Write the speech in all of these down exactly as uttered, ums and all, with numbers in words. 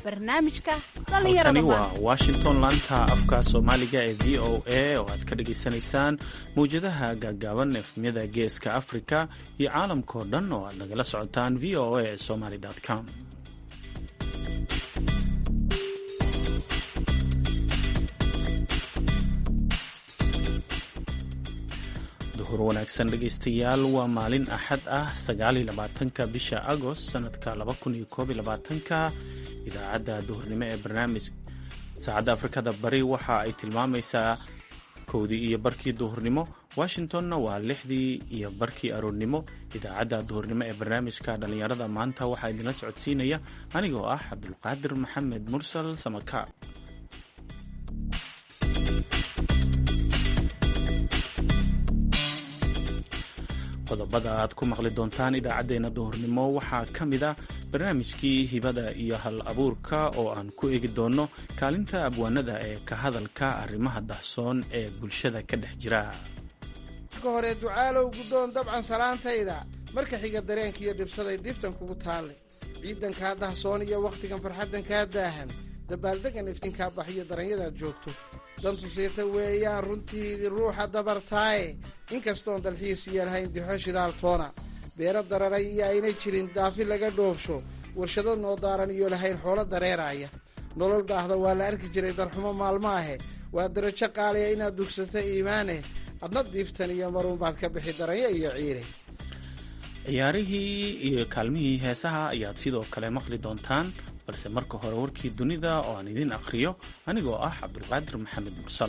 barnaamijka halkani dhallinyarada waa washington laanta afka soomaaliga ee v o a oo aad ka dhagaysanaysaan mawjadaha gaagaaban efmyada geeska afrika iyo caalamkao dhan oo aad nagala socotaan v o a somaly com. duhur wanaagsan dhegaystayaal, waa maalin axad ah sagaaliyo labaatanka bisha agost sanadka laba kun iyo koob iyo labaatanka. idaacadda duhurnimo ee barnaamij saacadda afrikada bari waxa ay tilmaamaysaa kowdii iyo barkii duhurnimo, washingtonna waa lixdii iyo barkii aroornimo. idaacadda duhurnimo ee barnaamijka dhallinyarada maanta waxaa idinla socodsiinaya anigoo ah cabdulqaadir maxamed mursal samakaab. qodobada aad ku maqli doontaan idaacaddeenna duhurnimo waxaa ka mid ah barnaamijkii hibada iyo hal abuurka oo aan ku eegi doonno kaalinta abwaanada ee ka hadalka arrimaha dahsoon ee bulshada ka dhex jira. marka hore ducaalow guddoon dabcan salaantayda, marka xiga dareenkiiyo dhibsaday diftan kugu taalle, ciidankaa dahsoon iyo wakhtigan farxaddan kaa daahan, dabaaldegan iftinkaa baxiyo daranyadaad joogto, dantu siirta weeyaan runtiidii ruuxa dabartaaye, inkastoon dalxiis iyo lahayn dixo shidaaltoona, beero dararay iyo aynay jirin daafi laga dhoofsho, warshado noo daaran iyo lahayn xoolo dareeraaya, nolol daahda waa la arki jiray darxumo maalmo ahe, waa darajo qaaliya inaad dugsato iimaaneh, adna diiftan iyo maruun baad ka bixi daranyo iyo ciire. ciyaarihii iyo kaalmihii heesaha ayaad sidoo kale maqli doontaan, balse marka hore warkii dunida oo aan idin akhriyo anigoo ah cabdulqaadir maxamed mursal.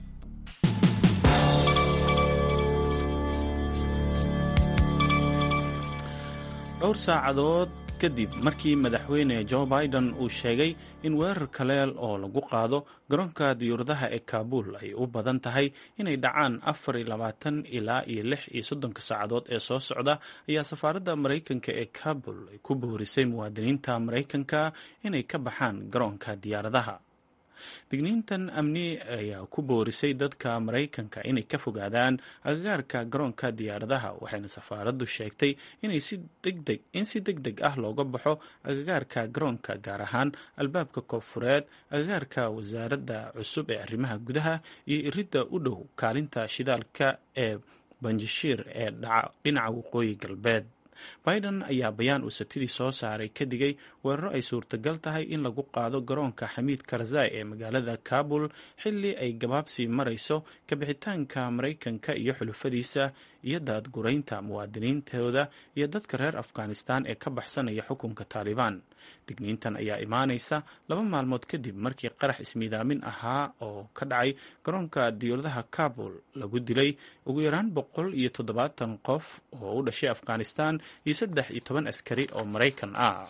dhowr saacadood kadib markii madaxweyne joe biden uu sheegay in weerar kaleel oo lagu qaado garoonka diyuuradaha ee kaabul ay u badan tahay inay dhacaan afar iyo labaatan ilaa iyo lix iyo soddonka saacadood ee soo socda, ayaa safaaradda maraykanka ee kaabul ay ku boorisay muwaadiniinta maraykanka inay ka baxaan garoonka diyaaradaha. digniintan amni ayaa ku boorisay dadka maraykanka inay ka fogaadaan agagaarka garoonka diyaaradaha, waxayna safaaraddu sheegtay inay si degdeg in si deg deg ah looga baxo agagaarka garoonka, gaar ahaan albaabka koonfureed, agagaarka wasaaradda cusub ee arrimaha gudaha iyo iridda u dhow kaalinta shidaalka ee banjashiir ee dhinaca waqooyi galbeed. biden ayaa bayaan uu sabtidii soo saaray ka digay weeraro ay suurtagal tahay in lagu qaado garoonka xamiid karzai ee magaalada kabul xilli ay gabaabsi marayso kabixitaanka maraykanka iyo xulufadiisa iyo daadguraynta muwaadiniintooda iyo dadka reer afghanistan ee ka baxsanaya xukunka taalibaan. digniintan ayaa imaanaysa laba maalmood kadib markii qarax ismiidaamin ahaa oo ka dhacay garoonka diyuuradaha kabul lagu dilay ugu yaraan boqol iyo toddobaatan qof oo u dhashay afghanistan iyo saddex iyo toban askari oo maraykan ah.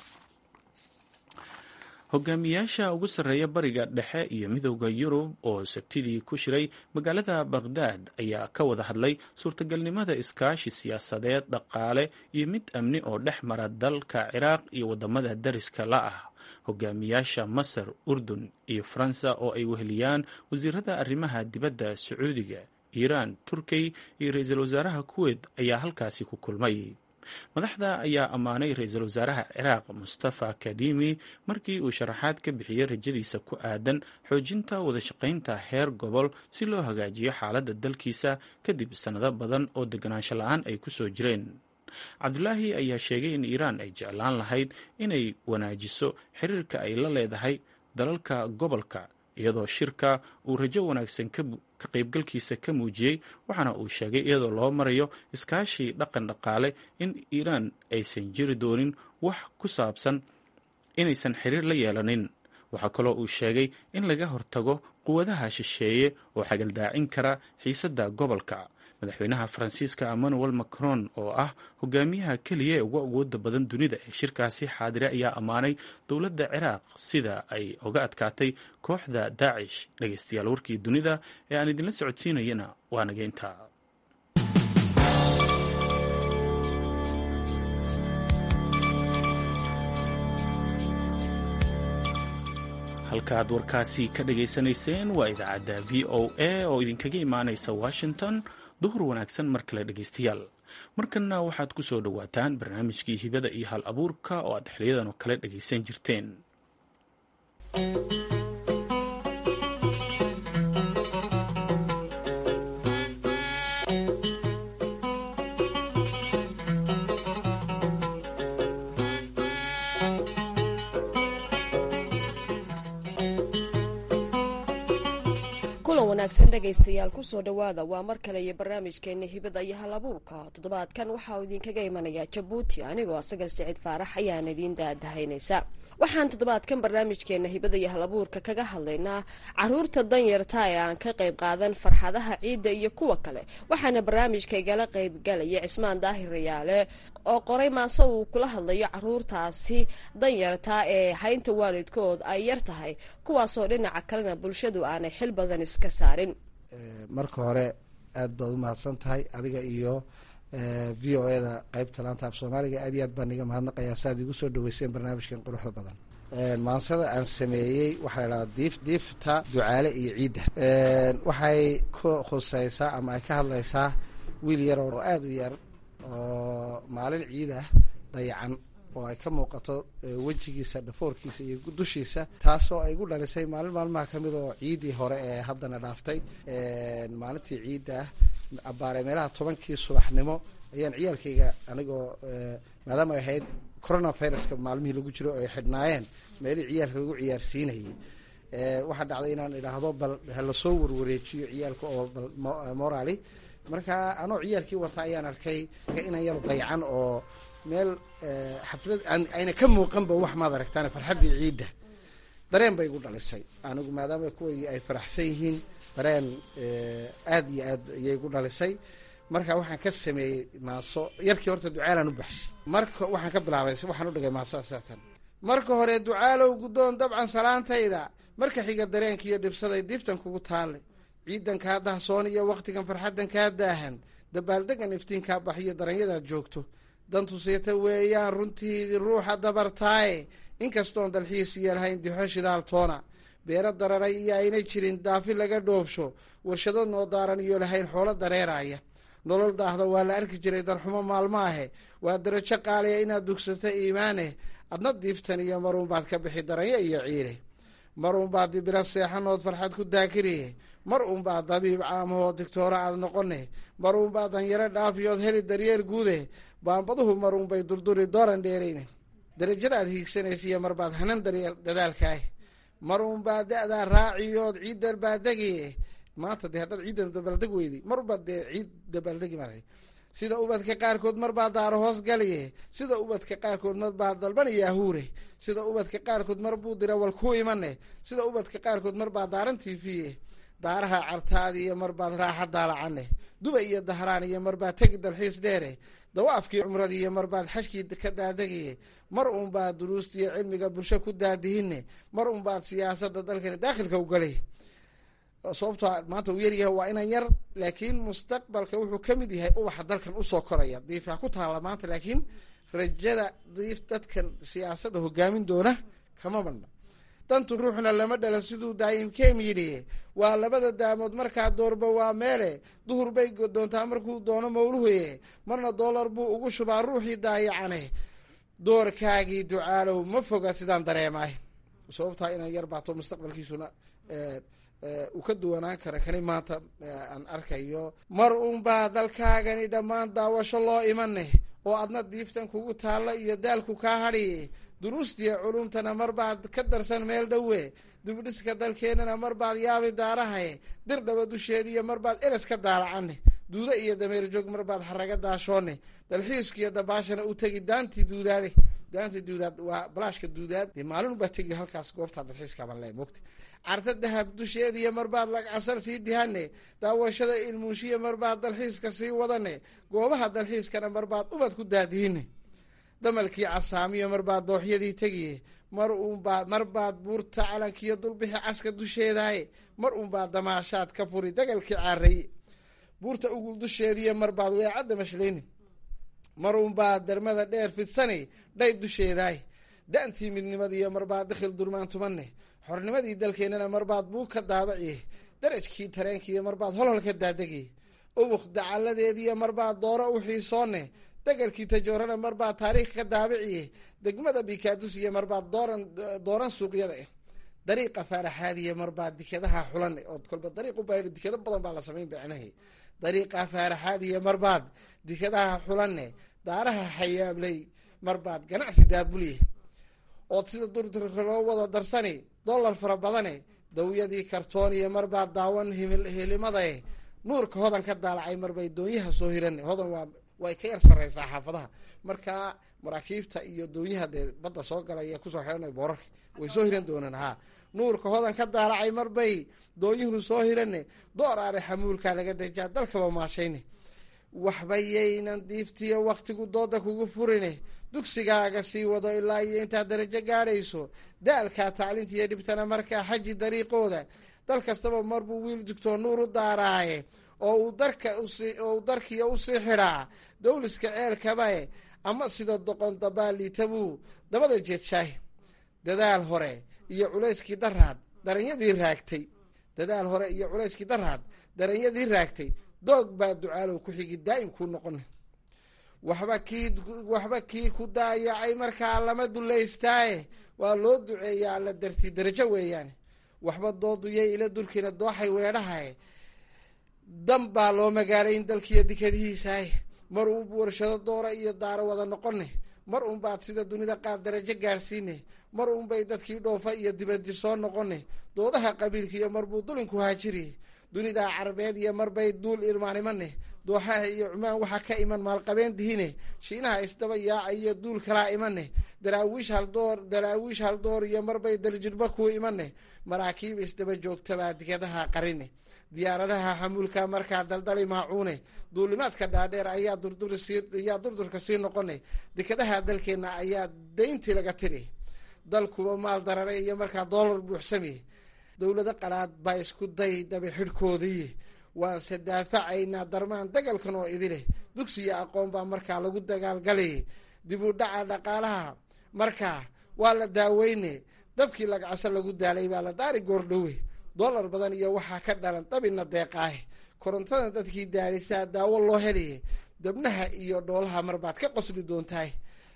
hogaamiyaasha ugu sarreeya bariga dhexe iyo midowda yurub oo sabtidii ku shiray magaalada baghdad ayaa ka wada hadlay suurtagalnimada iskaashi siyaasadeed, dhaqaale iyo mid amni oo dhex mara dalka ciraaq iyo wadamada dariska la ah. hogaamiyaasha masar, urdun iyo faransa oo ay weheliyaan wasiirada arrimaha dibadda sacuudiga, iiraan, turkiy iyo ra-iisul wasaaraha kuweyt ayaa halkaasi ku kulmay. madaxda ayaa ammaanay ra-iisul wasaaraha ciraaq mustafa kadimi markii uu sharaxaad ka bixiyey rajadiisa ku aadan xoojinta wadashaqaynta heer gobol si loo hagaajiyo xaaladda dalkiisa kadib sannado badan oo deganaansho la-aan ay ku soo jireen. cabdulaahi ayaa sheegay in iiraan ay jeclaan lahayd inay wanaajiso xiriirka ay la leedahay dalalka gobolka, iyadoo shirka uu rajo wanaagsan ka qaybgalkiisa ka muujiyey, waxaana uu sheegay iyadoo loo marayo iskaashi dhaqan dhaqaale in iiraan aysan jiri doonin wax ku saabsan inaysan xiriir la yeelanin. waxaa kaloo uu sheegay in laga hortago quwadaha shisheeye oo xagaldaacin kara xiisadda gobolka. madaxweynaha faransiiska emmanuel macron oo ah hogaamiyaha keliya ee ugu awooda badan dunida ee shirkaasi xaadire ayaa ammaanay dowladda ciraaq sida ay uga adkaatay kooxda daacish. dhegaystayaal, warkii dunida ee aan idinla socodsiinayana waa nageynta. halkaaad warkaasi ka dhagaysanayseen waa idaacadda v o a oo idinkaga imaanaysa washington. duhur wanaagsan mar kale dhegaystayaal, markanna waxaad ku soo dhowaataan barnaamijkii hibada iyo hal abuurka oo aad xiliyadan oo kale dhagaysan jirteen. kulan wanaagsan dhegaystayaal kusoo dhawaada waa mar kale iyo barnaamijkeena hibada iyo halabuurka. toddobaadkan waxaa idinkaga imanaya jabuuti, anigoo asagal siciid faarax ayaan idiin daadahaynaysa. waxaan toddobaadkan barnaamijkeena hibada iyo halabuurka kaga hadlaynaa caruurta danyarta ee aan ka qayb qaadan farxadaha ciidda iyo kuwa kale. waxaana barnaamijka igala qaybgalaya cismaan daahir rayaale oo qoray maaso uu kula hadlayo caruurtaasi danyarta ee haynta waalidkood ay yar tahay, kuwaasoo dhinaca kalena bulshadu aanay xil badan iska saarin. marka hore aad baad u mahadsan tahay adiga iyo v o e da qeybta laanta af soomaaliga. aad iyo aad baan iga mahadnaqayaa si aad igu soo dhaweyseen barnaamijkan quruxda badan. maansada aan sameeyey waxaa la idhahdaa diif diifta ducaale iyo ciidda. waxay ku khuseysaa ama ay ka hadlaysaa wiil yar oo aada u yar oo maalin ciid ah dayacan oo ay ka muuqato wejigiisa, dhafoorkiisa iyo dushiisa, taasoo ay gu dhalisay maalin maalmaha ka mid oo ciiddii hore ee haddana dhaaftay. maalintii ciidda ah abbaare meelaha tobankii subaxnimo ayaan ciyaalkayga anigoo maadaama ay ahayd coronaviruska maalmihii lagu jiro ay xidhnaayeen meelihii ciyaalka lagu ciyaarsiinayay, waxaa dhacday inaan idhaahdo bal halasoo warwareejiyo ciyaalka oo bal morali. marka anoo ciyaalkii wata ayaan arkay inan yar dayacan oo meel xaflad ayna ka muuqanba wax maad aragtaan farxaddii ciidda. dareen bay igu dhalisay anigu maadaama kuway ay faraxsan yihiin, dareen aada iyo aad ayay igu dhalisay. marka waxaan ka sameeyey maaso yarkii horta ducaalaan u baxshay. marka waxaan ka bilaabay waxaan u dhigay maaso saatan. marka hore ducaalow guddoon dabcan salaantayda, marka xiga dareenkiiyo dhibsaday diftan kugu taalle, ciidan kaa dahsoon iyo wakhtigan farxaddan kaa daahan, dabaaldegan iftiinkaa baxiyo daranyadaad joogto, dantuseeta weeyaan runtiidii ruuxa dabartaaye, inkastoon dalxiis iyo lahayn dixo shidaaltoona, beero dararay iyo aynay jirin daafi laga dhoofsho, warshado noo daaran iyo lahayn xoolo dareeraya. nolol daahda waa la arki jiray darxumo maalmaahe, waa darajo qaaliya inaad dugsato iimaaneh, adna diiftan iyo maruunbaad ka bixi daranyo iyo ciile, mar uunbaad dibiro seexanood farxad ku daakiriye, mar uunbaad dabiib caamahoo digtooro aad noqone, mar uunbaad danyaro dhaafiyood heli daryeel guude, baanbaduhu mar uunbay durduri dooran dheerayne, darajadaad hiigsanaysiiyo marbaad hanan daryeel dadaalkaah, mar uunbaad da-daa raaciyood ciid dalbaadegiye. maanta dee haddaad ciiddan dabaaldeg weydi mar ubaad dee ciid dabaaldegi maray. sida ubadka qaarkood mar baa daaro hoos galiye, sida ubadka qaarkood mar baa dalbanaya ahuure, sida ubadka qaarkood mar buu dira wal ku imane, sida ubadka qaarkood mar baa daaran tiifiye, daaraha cartaadi iyo mar baad raaxa daalacane, duba iyo dahraan iyo mar baad tegi dalxiis dheere, dawaafkii cumradii iyo mar baad xajkii ka daadagiye, mar uun baad duruustiiyo cilmiga bulsho ku daadihine, mar uun baad siyaasadda dalkani daakhilka u galay. sababtoo maanta uu yaryahay waa inan yar, laakiin mustaqbalka wuxuu ka mid yahay ubaxa dalkan usoo koraya. diifaa ku taalla maanta, laakiin rajada diif dadkan siyaasadda hogaamin doona kama badna. dantu ruuxna lama dhalan siduu daayimkeem yidhi, waa labada daamood markaa doorba waa meele, duhur bay doontaa markuu doono mawluhuye, marna doolar buu ugu shubaa ruuxii daayacane, doorkaagii ducaalow ma foga sidaan dareemaay. sababtaa inan yar baato mustaqbalkiisuna uu ka duwanaan kara kani maanta aan arkayo. mar uunbaa dalkaagani dhammaan daawasho loo imane, oo adna diiftan kugu taalla iyo daalku kaa hadhiye, duruustiya culumtana mar baad ka darsan meel dhowe, dibdhiska dalkeennana mar baad yaabi daarahaye, dir dhaba dusheediiyo mar baad eres ka daalacane, duuda iyo dameer joog mar baad xaraga daashoone, dalxiiskiiyo dabaashana u tegi daantii duudaade. daantii duudaad waa balaashka duudaad, dee maalin ubaa tegi halkaas goobtaa dalxiiskaaban le mogta. carta dahab dusheediiyo marbaad lagcasar sii dihane, daawashada ilmuushiya marbaad dalxiiska sii wadane, goobaha dalxiiskana marbaad ubad ku daadihine, damalkii casaamiyo marbaad dooxyadii tegiye, mar uunbaad marbaad buurta calankiiyo dulbixi caska dusheedaaye, mar uunbaad damaashaad ka furi dagalkii caaraye, buurta ugul dusheediiyo marbaad weecadda mashlayne, mar uunbaad darmada dheer fidsane dhay dusheedaaye, da-ntii midnimadiiyo marbaad dakhil durmaan tumane, xornimadii dalkeennana marbaad buug ka daabaciye, darajkii tareenkiiyo marbaad holhol ka daadagiye, ubuk dacaladeediiyo marbaad dooro u xiisoone, dagalkii tajoorana marbaad taariikh ka daabiciye, degmada bikaadus iyo marbaad dooran dooran suuqyada ah, dariiqa faaraxaadiyo marbaad dikadaha xulane, ood kolba dariiq u baydha dikado badan baa la samayn bacnahay, dariiqa faaraxaadiyo marbaad dikadaha xulane, daaraha xayaabley marbaad ganacsi daabulye, ood sida durdurka loo wada darsani dollar fara badane, dawyadii kartoon iyo marbaa daawan himil hilimadae nuurka hodan ka daalacay marbay doonyaha soo hiran hodan waa way ka yar sareysaa xaafadaha marka maraakiibta iyo doonyaha dee badda soo galaya kusoo xiranay boorarka way soo hiran doonaan ha nuurka hodan ka daalacay marbay doonyuhu soo hirane door aare xamuulkaa laga dejaa dalkaba maashayne waxba yaynan diiftiyo waktigu dooda kugu furine dugsigaaga sii wado ilaa iyo intaad darajo gaadhayso daalkaa tacliinta iyo dhibtana markaa xaji dariiqooda dal kastaba marbuu wiil dugtoo nuur u daaraaye oo uu darka usi oo uu darkiya usii xidhaa dawliska ceelkabae ama sida doqon dabaaliitabuu dabada jeedshaay dadaal hore iyo culayskii daraad daranyadii raagtay dadaal hore iyo culayskii daraad daranyadii raagtay doog baa ducaalow ku xigi daa'im kuu noqona waxba kii waxba kii ku daayacay markaa lama dulaystaaye waa loo duceeyaa alla dartii darajo weeyaane waxba dooduyay ila durkiina dooxay weedhahae dan baa loo magaalayn dalkiiyo dikadihiisaaye mar uu warshado doora iyo daaro wada noqone mar un baad sida dunida qaar darajo gaadhsiine mar un bay dadkii dhoofa iyo dibadi soo noqone doodaha qabiilkiiyo marbuu dulinku haajiri dunidaa carabeed iyo marbay duul irmaanimane dooxaha iyo cumaan waxaa ka iman maalqabeen dihine shiinaha isdaba yaaca iyo duul kalaa imane daraawiish haldoor daraawiish haldoor iyo marbay daljirba kuu imane maraakiib isdaba joogtabaa digadaha qarine diyaaradaha xamuulka markaa daldali maacuune duulimaadka dhaadheer ayaa durdur sii ayaa durdurka sii noqone dekadaha dalkeena ayaa dayntii laga tiri dalkuba maal darare iyo markaa doolar buuxsami dawlado qalaad baa isku day dabi xidhkoodii waanse daafacaynaa darmaan dagalkan oo idileh dugsiyo aqoon baa markaa lagu dagaalgalay dib u dhaca dhaqaalaha markaa waa la daaweyne dabkii lagacso lagu daalay baa la daari goordhowe dollar badan iyo waxaa ka dhalan dabina deeqaah korontada dadkii daalisaa daawo loo heliye dabnaha iyo dhoolaha marbaad ka qosli doontahay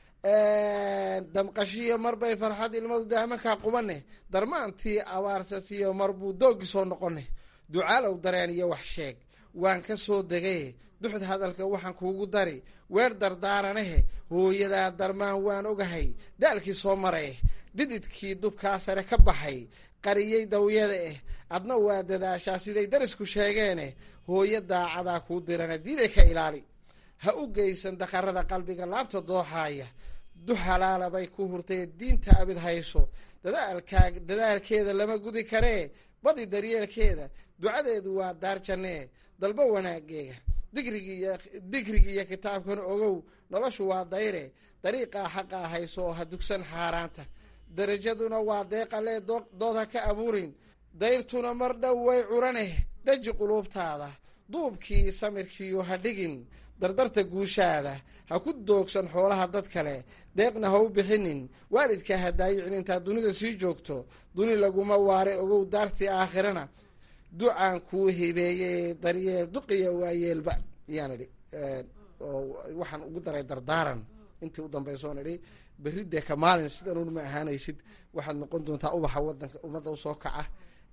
damqashiyo marbay farxad ilmadu daamankaa qubane darmaantii abaarsatiyo marbuu doogi soo noqone ducaalow dareen iyo wax sheeg waan ka soo degaye duxd hadalka waxaan kuugu dari weer dardaaranahe hooyadaa darmaan waan ogahay daalkii soo maray dhididkii dubkaa sare ka baxay qariyey dawyada eh adna waa dadaashaa siday darisku sheegeene hooyo daacadaa kuu dirana diiday ka ilaali ha u geysan daqarada qalbiga laabta dooxaaya du xalaala bay ku hurtay diinta abid hayso dadaalkaa dadaalkeeda lama gudi karee badi daryeelkeeda ducadeedu waa daar jannee dalbo wanaageega digrigiiyo digrigiiyo kitaabkan ogow noloshu waa dayre dariiqaa xaqaa hayso oo ha dugsan xaaraanta darajaduna waa deeqalee dood ha ka abuurin dayrtuna mar dhow way curaneh dhaji quluubtaada duubkii samirkiiyo ha dhigin dardarta guushaada ha ku doogsan xoolaha dad kale deeqna ha u bixinin waalidkaa ha daayicin intaad dunida sii joogto duni laguma waare ogow daartii aakhirana ducaan kuu hibeeye daryeel duqiya waayeelba ayaan idhi oo waxaan ugu daray dardaaran intii u dambaysoon idhi berri dee ka maalin sidanuun ma ahaanaysid waxaad noqon doontaa ubaxa wadanka ummadda usoo kaca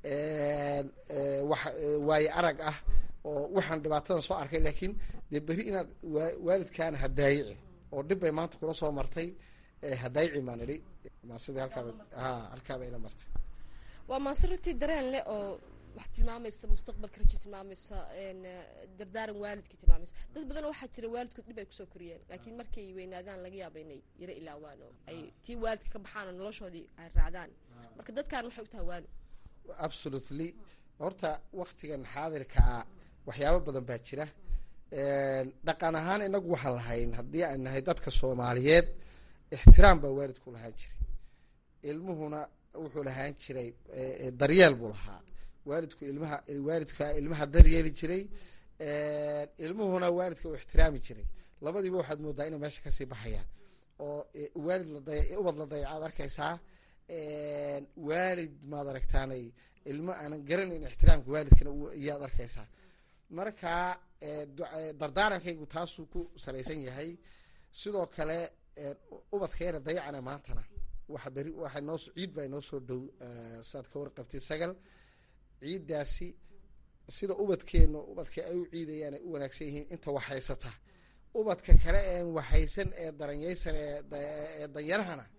wax waaye arag ah oo waxaan dhibaatadan soo arkay laakiin dee berri inaad waalidkaana ha daayicin oo dhib bay maanta kula soo martay ha daayicin baan idhi maasidii halkaaba ha halkaaba ila martay waa maasirtii dareen leh oo wax tilmaamaysa mustaqbalka rajo tilmaamaysa dardaaran waalidkii tilmaamaysa dad badan waxaa jira waalidkood dhib ay kusoo koriyeen laakiin markay weynaadaan laga yaaba inay yaro ilaawaan oo ay tii waalidka ka baxaan oo noloshoodii ay raacdaan marka dadkan waxay u tahay waano absolutely horta waktigan xaadirka ah waxyaabo badan baa jira dhaqan ahaan inagu waxaan lahayn haddii aan nahay dadka soomaaliyeed ixtiraam baa waalidku lahaan jiray ilmuhuna wuxuu lahaan jiray daryeel buu lahaa waalidku ilmaha waalidka ilmaha daryeeli jiray ilmuhuna waalidka uu ixtiraami jiray labadiiba waxaad moodaa inay meesha kasii baxayaan oo waalid lada ubad la dayacaad arkaysaa waalid maad aragtaanay ilmo aanan garanayn ixtiraamka waalidkana iyaad arkaysaa marka dardaarankaygu taasuu ku salaysan yahay sidoo kale ubadkeena dayacana maantana waxa beri waxa noo ciid baa inoo soo dhow saad ka warqabtid sagal ciiddaasi sida ubadkeena ubadka ay u ciidayaan ay u wanaagsan yihiin inta waxhaysata ubadka kale een waxaysan ee daranyaysan ee danyarahana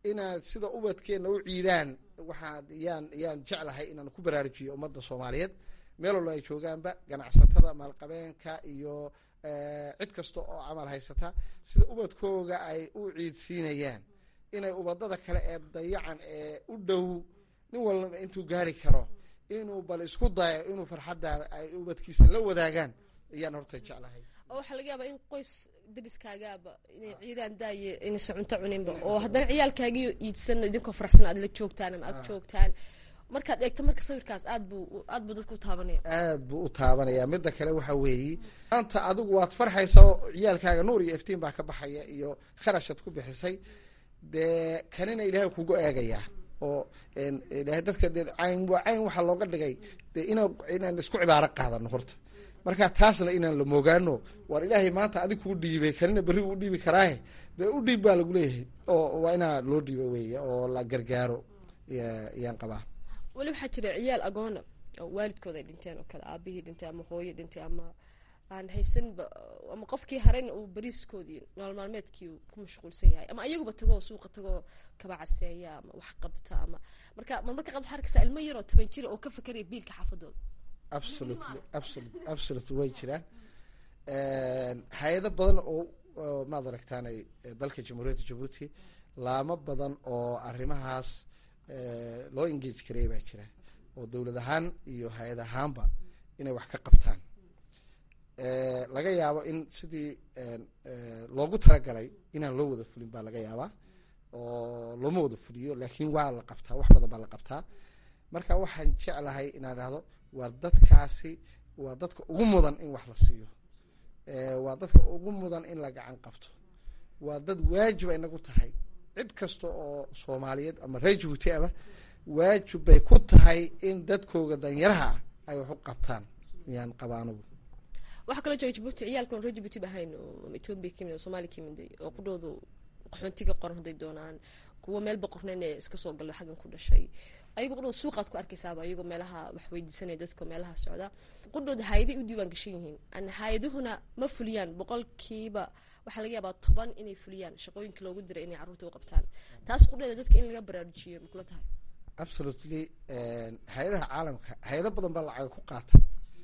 inaad sida ubadkeenna u ciidaan waxaad yaan yaan jeclahay inaan ku baraarujiyo ummadda soomaaliyeed meel walba ay joogaanba ganacsatada maalqabeenka iyo cid kasta oo camal haysata sida ubadkooga ay u ciidsiinayaan inay ubadada kale ee dayacan ee u dhow nin walba intuu gaari karo inuu bal isku dayo inuu farxadda ay ubadkiisa la wadaagaan ayaan horta jeclahay. waxaa laga yaabaa in qoys dariskaagaaba inay ciidaan daaye inaysan cunto cuninba oo haddana ciyaalkaagii iidsan idinkoo faraxsan aad la joogtaan ama aad joogtaan markaad eegto marka sawirkaas aad buu aad buu dadka u taabanaya aad buu u taabanaya midda kale waxaa weeye maanta adigu waad farxaysaa oo ciyaalkaaga nuur iyo iftiin baa ka baxaya iyo kharashaad ku bixisay dee kanina ilaahay kugu eegayaa oo ilaahay dadka de cayn waa cayn waxaa looga dhigay dee ina inaan isku cibaaro qaadano horta marka taasna inaan la moogaano war ilaahay maanta adig kuu dhiibay kanina berri uu dhiibi karaahe dee u dhiib baa lagu leeyahay oo waa inaa loo dhiiba weeye oo la gargaaro yaan qabaa. weli waxaa jira ciyaal agoona oo waalidkooda ay dhinteen oo kale aabihii dhintay ama hooyo dhintay ama aan haysanba ama qofkii harayna uu bariiskoodii nolol maalmeedkii ku mashquulsan yahay ama ayaguba tagoo suuqa tagoo kaba caseeya ama wax qabta ama marka marmarka qaad waxaa arkaysaa ilmo yaroo toban jir oo ka fakaraya biilka xaafadooda. absolutely absolutely absolutely way jiraan hay-ado badan oo maad aragtaanay dalka jamhuuriyadda jabuuti laamo badan oo arrimahaas loo engage karey baa jira oo dowlad ahaan iyo hay-ad ahaanba inay wax ka qabtaan laga yaabo in sidii loogu talagalay inaan loo wada fulin baa laga yaabaa oo looma wada fuliyo laakiin waa la qabtaa wax badan baa la qabtaa marka waxaan jeclahay inaan dhahdo waa dadkaasi waa dadka ugu mudan in wax la siiyo waa dadka ugu mudan in la gacan qabto waa dad waajiba inagu tahay cid kasta oo soomaaliyeed ama reer jabuuti aba waajib bay ku tahay in dadkooga danyaraha ay wax u qabtaan yaan qabaanugu. waxaa kaloo jooga jabuuti ciyaalkan reer jabuuti ba ahayn oo etoobiya kamid oo soomaaliya kamid oo qudhoodu qaxoontiga qoran hadday doonaan kuwa meel boqorneen ee iska soo galo xaggan ku dhashay ayagu qudhooda suuqaad ku arkaysaaba ayagoo meelaha wax weydiisanaya dadka meelaha socda qudhooda hay-aday u diiwaan gashan yihiin an hay-aduhuna ma fuliyaan boqolkiiba waxaa laga yaabaa toban inay fuliyaan shaqooyinka loogu diray inay carruurta u qabtaan taas qudheeda dadka in laga baraarujiyo ma kula tahay? absolutely hay-adaha caalamka hay-ado badan baa lacag ku qaata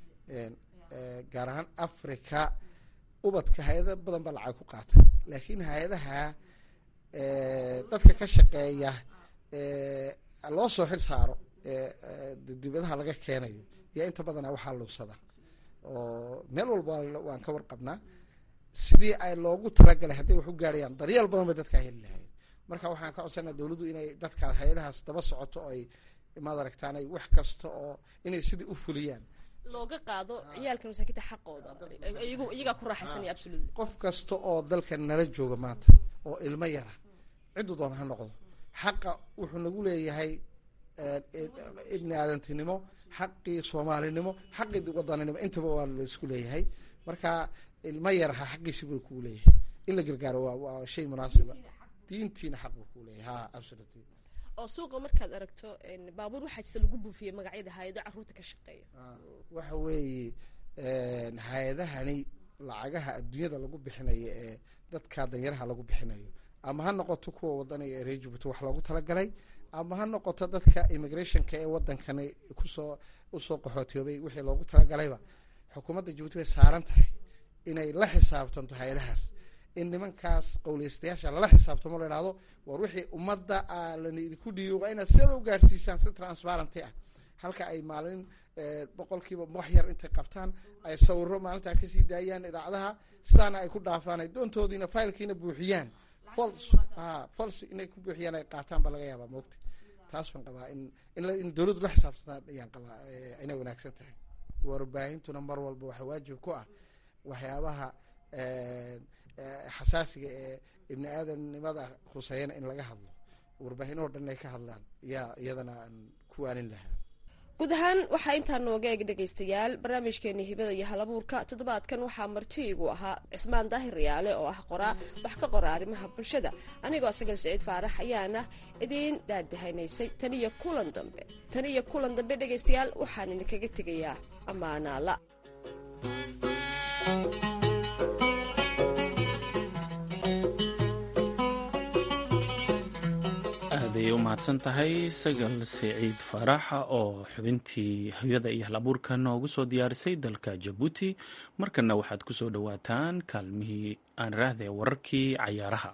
gaar ahaan africa ubadka hay-ada badan baa lacag ku qaata laakiin hay-adaha dadka ka shaqeeya loo soo xil saaro dibadaha laga keenayo iyo inta badana waxaa luusada oo meel walba waan ka warqabnaa sidii ay loogu talagalay hadday wax u gaarayaan daryeel badan bay dadkaa heli lahayn marka waxaan ka codsanaa dawladdu inay dadkaas hay-adahaas daba socoto oo ay maad aragtaanay wax kasta oo inay sidii u fuliyaan looga qaado ciyaalka masaakiinta xaqooda iyagu iyaga ku raaxaysanaya absolutely qof kasta oo dalkan nala jooga maanta oo ilmo yara ciddu doon ha noqdo xaqa wuxuu nagu leeyahay ibni aadantinimo xaqii soomaalinimo xaqii wadaninimo intaba waa la isku leeyahay marka ilmo yaraha xaqiisi buu kugu leeyahay in la gargaaro waa waa shay munaasiba diintiina xaq buu kugu leeyahay ha absolutely oo suuqa markaad aragto baabuur waxaa jirta lagu buufiyey magacyada hay-ada carruurta ka shaqeeya waxa weeye hay-adahani lacagaha adduunyada lagu bixinayo ee dadka danyaraha lagu bixinayo ama ha noqoto kuwa wadaniga ee reer jabuuti wax loogu talagalay ama ha noqoto dadka immigrationka ee wadankani kusoo usoo qaxootiyoobay wixii loogu talagalayba xukuumadda jabuuti bay saaran tahay inay la xisaabtanto hay-adahaas in nimankaas qowleystayaasha lala xisaabtamo la idhahdo war wixii ummadda lana idinku dhiibo waa inaad sideeda u gaarsiisaan si transparenty ah halka ay maalin boqolkiiba wax yar intay qabtaan ay sawiro maalintaa kasii daayaan idaacadaha sidaana ay ku dhaafaan ay doontoodiina failkiina buuxiyaan false inay ku buuxiyaan ay qaataan baa laga yaabaa moogta taas baan qabaa in in dawladdu la xisaabtantaa ayaan qabaa inay wanaagsan tahay warbaahintuna mar walba waxa waajib ku ah waxyaabaha xasaasiga ee ibni aadamnimada khuseeyana in laga hadlo warbaahin oo dhan inay ka hadlaan yaa iyadana aan ku aanin lahaa. guud ahaan waxaa intaa nooga eeg dhegaystayaal barnaamijkeeni hibada iyo halabuurka toddobaadkan waxaa marti igu ahaa cismaan daahir riyaale oo ah qoraa wax ka qora arrimaha bulshada anigoo sagal siciid faarax ayaana idiin daadahaynaysay tan iyo kulan dambe tan iyo kulan dambe dhegaystayaal waxaan idinkaga tegayaa ammaanaala. ayay u mahadsan tahay sagal siciid faaraxa oo xubintii hawada iyo halabuurka noogu soo diyaarisay dalka jabuuti. markana waxaad ku soo dhowaataan kaalmihii aan raahday wararkii cayaaraha.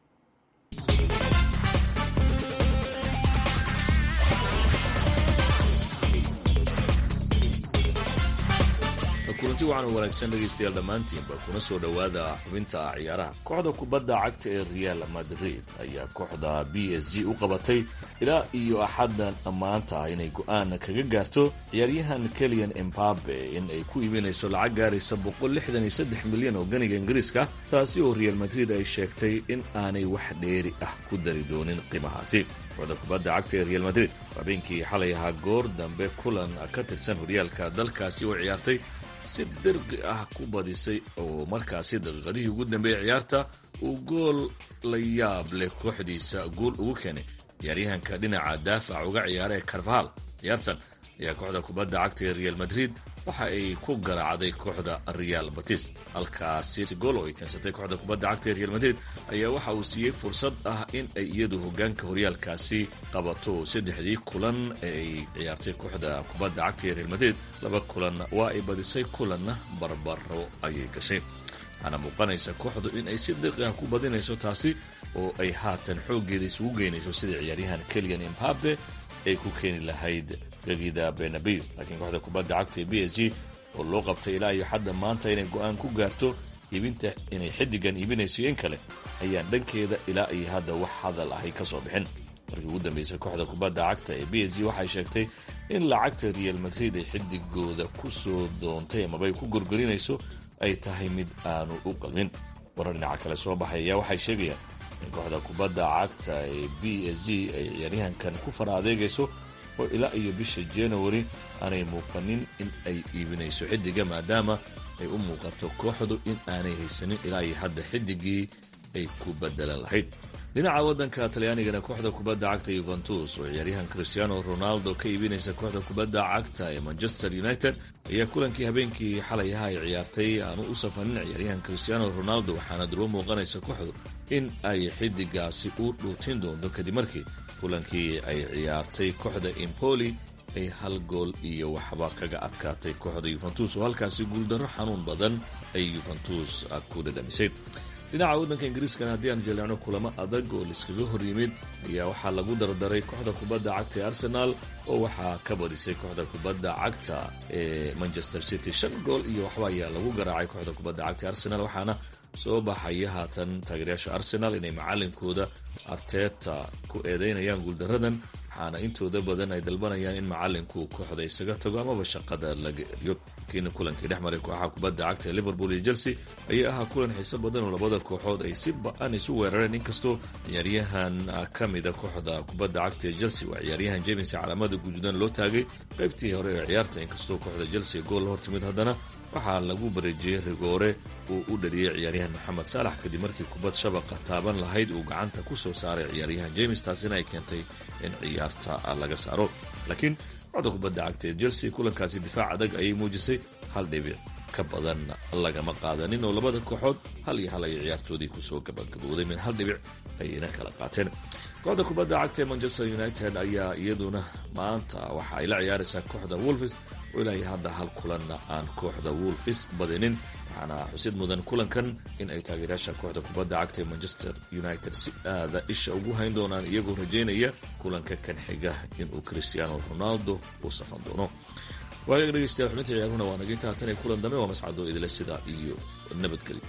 kulanti waxaan u wanaagsan dhegaystayaal dhammaantiinba kuna soo dhowaada xubinta ciyaaraha. kooxda kubadda cagta ee Real Madrid ayaa kooxda B S G u qabatay ilaa iyo axaddan maanta inay go-aan kaga gaarto ciyaaryahan Kylian Mbappe in ay ku iibinayso lacag gaaraysa boqol lixdan iyo saddex milyan oo ganiga Ingiriiska, taasi oo Real Madrid ay sheegtay in aanay wax dheeri ah ku dari doonin qiimahaasi. kooxda kubadda cagta ee Real Madrid habeenkii xalay ahaa goor dambe kulan ka tirsan horyaalka dalkaasi oo ciyaartay si dirqi ah ku badisay oo markaasi daqiiqadihii ugu dambeeyay ciyaarta uu gool la yaab leh kooxdiisa gool ugu keenay ciyaaryahanka dhinaca daafaca uga ciyaara ee Carvajal. ciyaartan ayaa kooxda kubadda cagta ee Real Madrid waxa ay ku garaacday kooxda Real Betis. halkaasi gool oo ay keensatay kooxda kubadda cagta ee Real Madrid ayaa waxa uu siiyey fursad ah in ay iyadu hogaanka horyaalkaasi qabato saddexdii kulan ee ay ciyaartay kooxda kubadda cagta ee Real Madrid. laba kulan waa ay badisay, kulanna barbaro ayay gashay. waxaana muuqanaysa kooxdu in ay si dirqi ah ku badinayso taasi oo ay haatan xooggeeda isugu geynayso sida ciyaaryahan Kylian Mbappe ay ku keeni lahayd gegida Bernabeu. laakiin kooxda kubadda cagta ee B S G oo loo qabtay ilaa iyo xadda maanta inay go-aan ku gaarto iibinta inay xiddigan iibinayso in kale ayaan dhankeeda ilaa iyo hadda wax hadal ahay ka soo bixin. markii ugu dambeysay kooxda kubadda cagta ee B S G waxay sheegtay in lacagta Real Madrid ay xiddigooda ku soo doontay amaba ay ku gorgorinayso ay tahay mid aanu u qalmin. warar dhinaca kale soo baxay ayaa waxay sheegayaan in kooxda kubadda cagta ee B S G ay ciyaaryahankan ku fara adeegayso oo ilaa iyo bisha January aanay muuqanin in ay iibinayso xiddiga, maadaama ay u muuqato kooxdu in aanay haysanin ilaa iyo hadda xiddigii ay ku bedelan lahayd. dhinaca waddanka Talyaanigana kooxda kubadda cagta Juventus oo ciyaaryahan Cristiano Ronaldo ka iibinaysa kooxda kubadda cagta ee Manchester United ayaa kulankii habeenkii xalay ahaa ay ciyaartay aanu u safanin ciyaaryahan Cristiano Ronaldo, waxaana durbo muuqanaysa kooxdu in ay xiddigaasi u dhuutin doonto kadib markii kulankii ay ciyaartay kooxda Empoli ay hal gool iyo waxba kaga adkaatay kooxda Juventus oo halkaasi guuldarro xanuun badan ay Juventus ku dhadhamisay. dhinaca waddanka Ingiriiskana haddii aan jaleecno kulamo adag oo liskaga hor yimid ayaa waxaa lagu dardaray kooxda kubadda cagta ee Arsenal oo waxaa ka badisay kooxda kubadda cagta ee Manchester City. shan gool iyo waxba ayaa lagu garaacay kooxda kubadda cagta ee Arsenal, waxaana soo baxaya haatan taageerayaasha Arsenal inay macalinkooda Arteta ku eedeynayaan guuldaradan, waxaana intooda badan ay dalbanayaan in macalinku kooxda isaga tago amaba shaqada laga eriyo. kiina kulankii dhex maray kooxaha kubadda cagta ee Liverpool iyo Chelsea ayaa ahaa kulan xiiso badan oo labada kooxood ay si ba-an isu weerareen, inkastoo ciyaaryahan ka mida kooxda kubadda cagta ee Chelsea waa ciyaaryahan James calaamada guduudan loo taagay qaybtii hore ee ciyaarta. inkastoo kooxda Chelsea gool la hortimid, haddana waxaa lagu bareejiyey rigoore uu u dhaliyey ciyaaryahan Mohamed Salah kadib markii kubad shabaqa taaban lahayd uu gacanta ku soo saaray ciyaaryahan James, taasina ay keentay in ciyaarta laga saaro. laakiin kooxda kubadda cagta ee Chelsea kulankaasi difaac adag ayay muujisay, hal dhibic ka badan lagama qaadanin oo labada kooxood hal iyo hal ay ciyaartoodii kusoo gabagabowday, min hal dhibic ayayna kala qaateen. kooxda kubadda cagta ee Manchester United ayaa iyaduna maanta waxa ay la ciyaaraysaa kooxda Wolves oo ilaa iyo hadda hal kulanna aan kooxda Wolves badinin. waxaana xusid mudan kulankan in ay taageerayaasha kooxda kubadda cagta ee Manchester United si aada isha ugu hayn doonaan, iyagoo rajaynaya kulanka kan xiga inuu Cristiano Ronaldo u safan doono. waayaga dhegeystayaal xubinta ciyaaruna waa naga intaa tan ee kulan dambe waa mascado idile sida iyo nabadgelyo.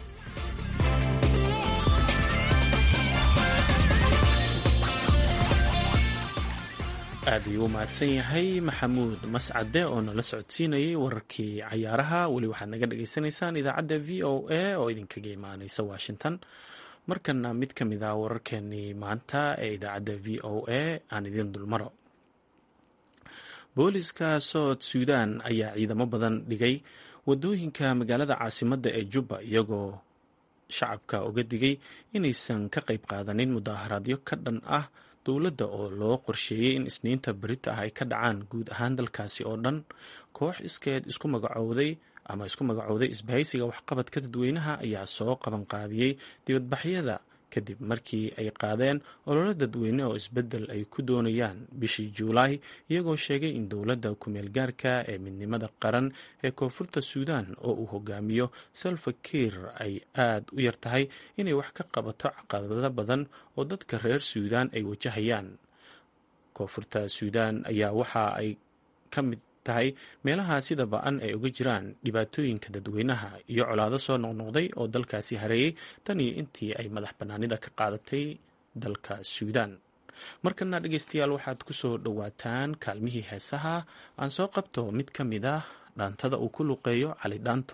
aad ayuu u mahadsan yahay maxamuud mascade oo nala socodsiinayay wararkii cayaaraha. weli waxaad naga dhagaysanaysaan idaacadda v o a oo idinkaga imaaneysa Washington. markana mid ka mid ah wararkeenii maanta ee idaacadda v o a aan idin dulmaro. booliska South Sudan ayaa ciidamo badan dhigay wadooyinka magaalada caasimadda ee Juba, iyagoo shacabka uga digay inaysan ka qayb qaadanin mudaharaadyo ka dhan ah dowladda oo loo qorsheeyey in isniinta berita ah ay ka dhacaan guud ahaan dalkaasi oo dhan. koox iskeed isku magacowday ama isku magacowday isbahaysiga waxqabadka dadweynaha ayaa soo qabanqaabiyey dibadbaxyada kadib markii ay qaadeen ololo dadweyne oo isbeddel ay ku doonayaan bishii juulaay iyagoo sheegay in dowladda ku-meel gaarka ee midnimada qaran ee koonfurta suudaan oo uu hogaamiyo salva kiir ay aad u yar tahay inay wax ka qabato caqabado badan oo dadka reer suudaan ay wajahayaan. koonfurta suudaan ayaa waxa ay ka mid tahay meelaha sida ba-an ay uga jiraan dhibaatooyinka dadweynaha iyo colaado soo noqnoqday oo dalkaasi hareeyey tan iyo intii ay madax bannaanida ka qaadatay dalka suudaan. markana dhegeystayaal waxaad ku soo dhowaataan kaalmihii heesaha aan soo qabto mid ka mid ah dhaantada uu ku luqeeyo cali dhaanto.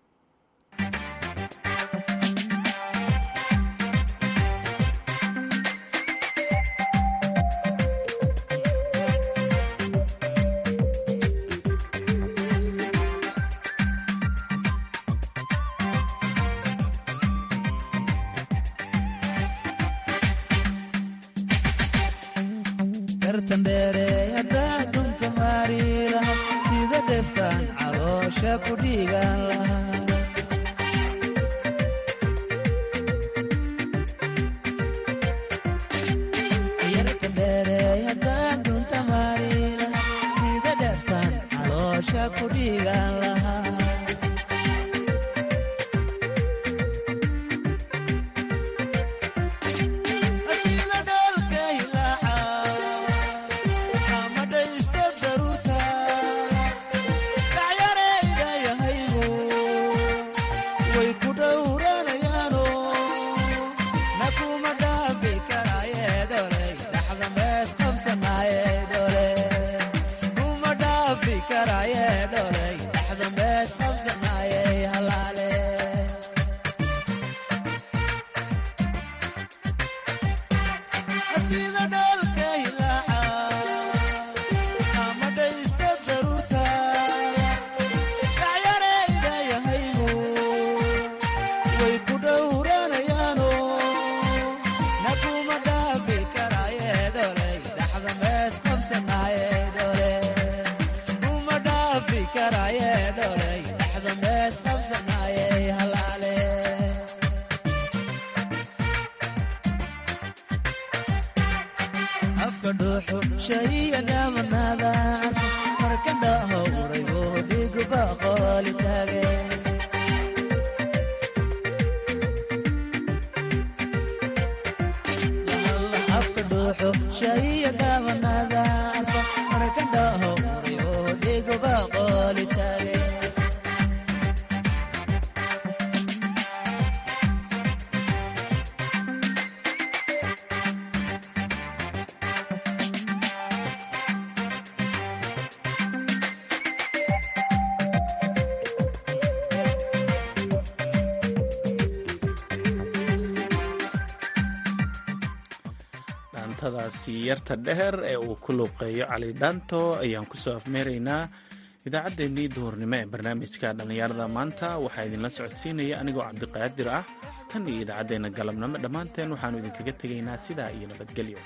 daasi yarta dheer ee uu ku luuqeeyo cali dhaanto ayaan kusoo afmeeraynaa idaacaddeenii duhurnimo ee barnaamijka dhallinyarada maanta. waxaa idinla socodsiinaya anigoo cabdiqaadir ah. tan iyo idaacaddeenna galabnimo dhammaanteen waxaannu idinkaga tegaynaa sidaa iyo nabadgelyo.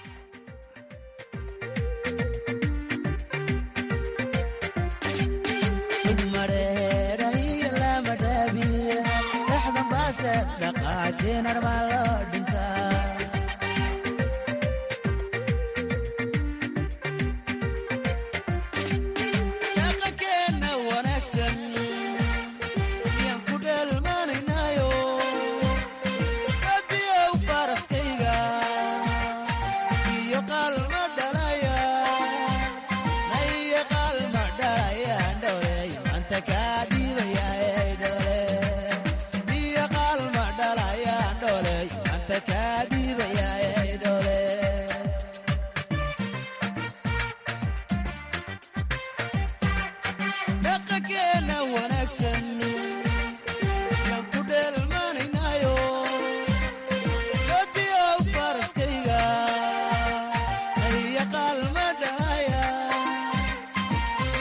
dhaqaajin armaalo